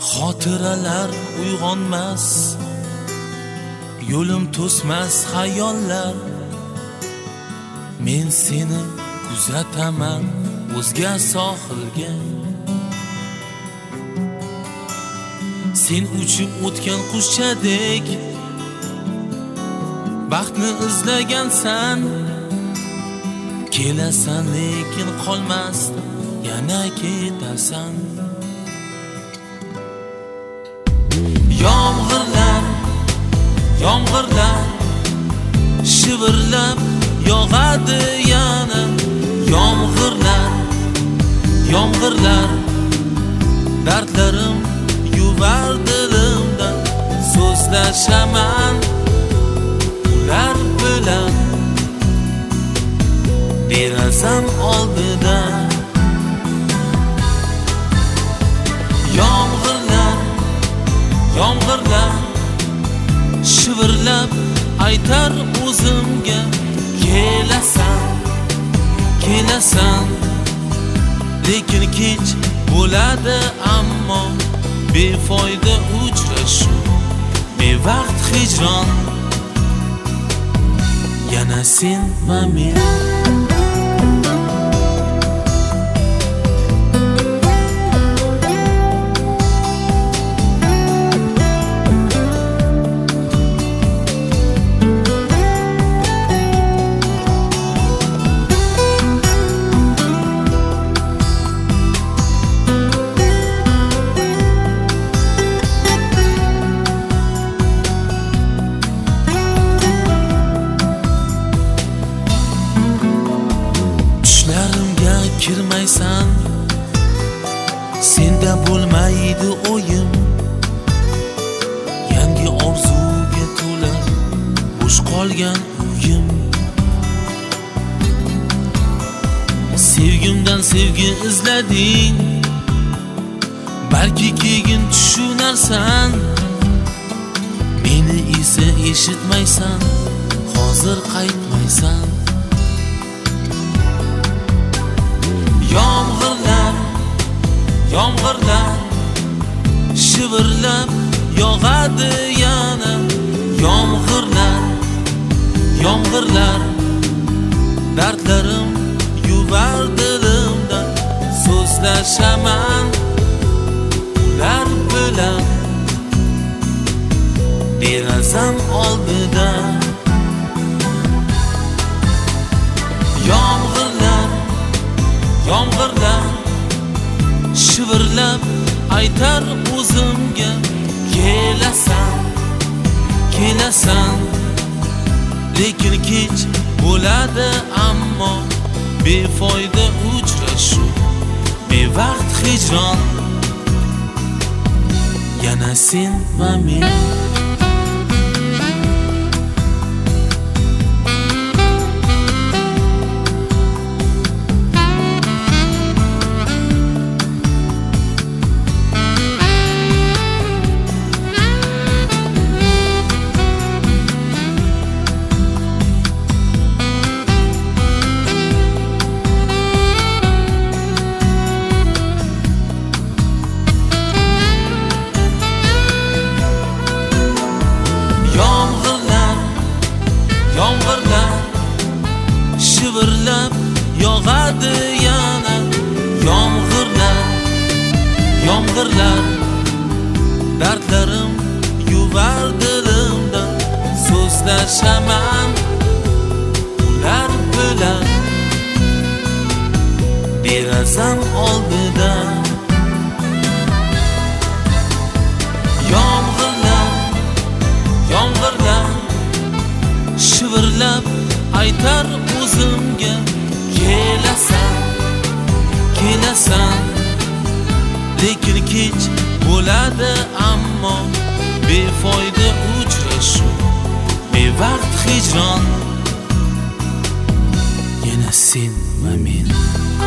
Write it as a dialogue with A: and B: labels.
A: Xotiralar uyg'onmas, yo'lim to'smas xayollar. Men seni kuzataman o'zga sohilga. Sen uchib o'tgan qushchadek baxtni izlagansan. Kelasan lekin qolmas, yana ketasan. Yomg'irlar shivirlab yog'adi yana. Yomg'irlar dardlarim yuvar dilimdan. So'zlashaman ular bilan derazam oldida. Yomg'irlar shivirlab aytar o'zimga. Kelasan lekin kech bo'ladi, ammo befoyda uchrashuv, bevaqt hijron. Yana sen va men. Kirmaysan, senda bo'lmaydi o'yim. Yangi orzuga to'la bo'sh qolgan uyim. Sevgimdan sevgi izlading, balki keyin tushunarsan. Meni esa eshitmaysan, hozir qaytmaysan. Yomg'irlar shivirlab yog'adi yana. Yomg'irlar dardlarim yuvar dilimdan. So'zlashaman ular bilan derazam oldida. Yomg'irlar shivirlab aytar o'zimga. Kelasan lekin kech bo'ladi, ammo befoyda uchrashuv, bevaqt hijron. Yana sen va men. Yomg'irlar shivirlab yog'adi yana. Yomg'irlar dardlarim yuvar dilimdan. So'zlashaman ular bilan derazam oldida. Yomg'irlar shivirlab aytar o'zimga. Kelasan lekin kech bo'ladi, ammo befoyda uchrashuv, bevaqt hijron. Yana sen va men.